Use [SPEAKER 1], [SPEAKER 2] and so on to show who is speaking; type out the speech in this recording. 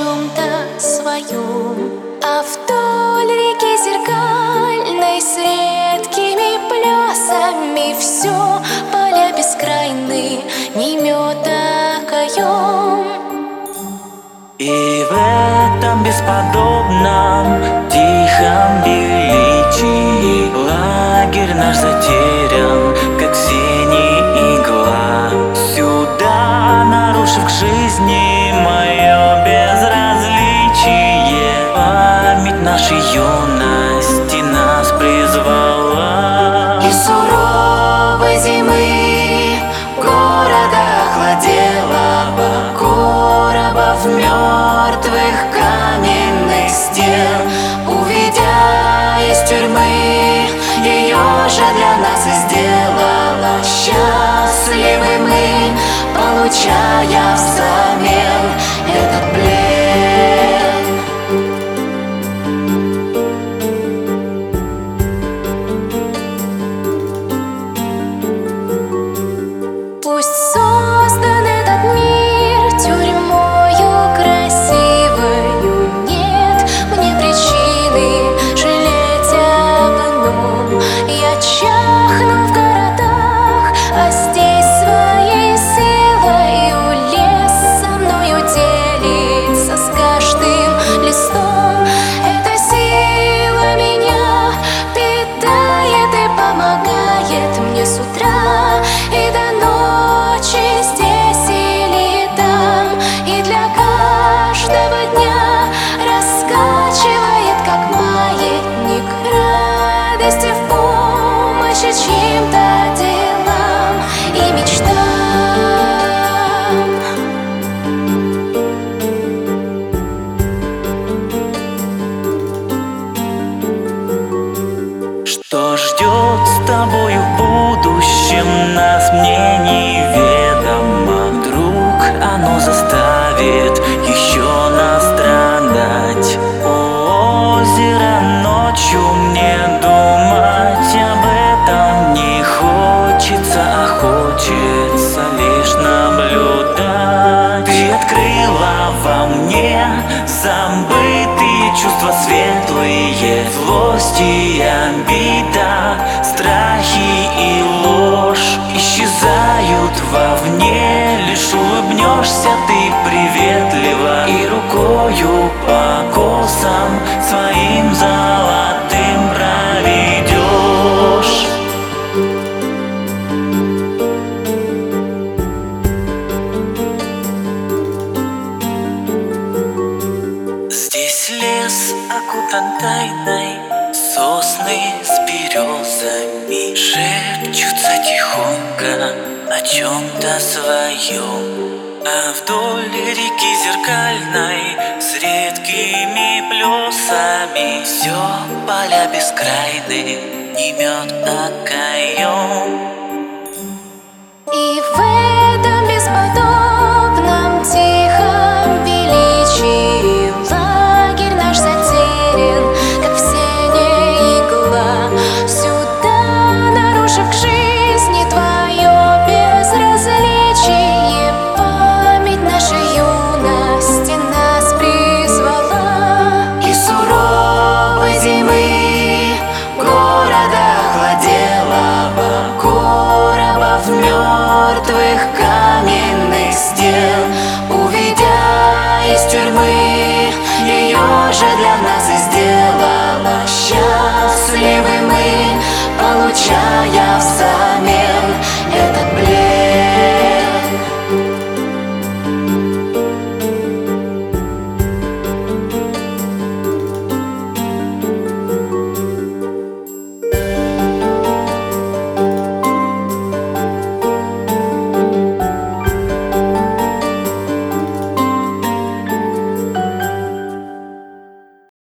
[SPEAKER 1] чем-то своем, а вдоль реки зеркальной с редкими плесами все поля бескрайны, не мед, а окоем.
[SPEAKER 2] И в этом бесподобном тихом величии лагерь наш затерян, как синий игла. Сюда, нарушив к жизни мое безразличие, память нашей юности нас призвала.
[SPEAKER 1] И суровой зимы города охладелого, коробов мертвых каменных стен, увидя из тюрьмы, ее же для нас и сделала. Счастливы мы, получая взамен этот плен. Пусть создан этот мир тюрьмою красивою, нет мне причины жалеть об ином. Я чахну в городах, а здесь своей силою лес со мною делится с каждым листом. Эта сила меня питает и помогает мне с утра и до ночи, здесь или там, и для каждого дня раскачивает, как маятник, радости в помощи чьим-то делам и мечтам.
[SPEAKER 2] Что ждет с тобою в будущем нас, мне неведомо. Вдруг оно заставит еще нас страдать. У озера ночью мне думать об этом не хочется, а хочется лишь наблюдать. Ты открыла во мне забытые чувства светлые, злость и обида, страхи и ложь исчезают вовне. Лишь улыбнешься ты приветливо и рукою по косам своим золотым проведешь. Здесь лес окутан тайной, сосны с березами шепчутся тихонько о чем-то своем. А вдоль реки зеркальной с редкими плесами все поля бескрайны, не мед, а окоем.
[SPEAKER 1] И в этом бесподобном тихом величии лагерь наш затерян, как в сене игла. Сюда, нарушив к жизни твое безразличие, память нашей юности нас призвала. И суровой зимы города охладелого, коробов мертвых каменных стен, увидя из тюрьмы, ее же для нас и сделала.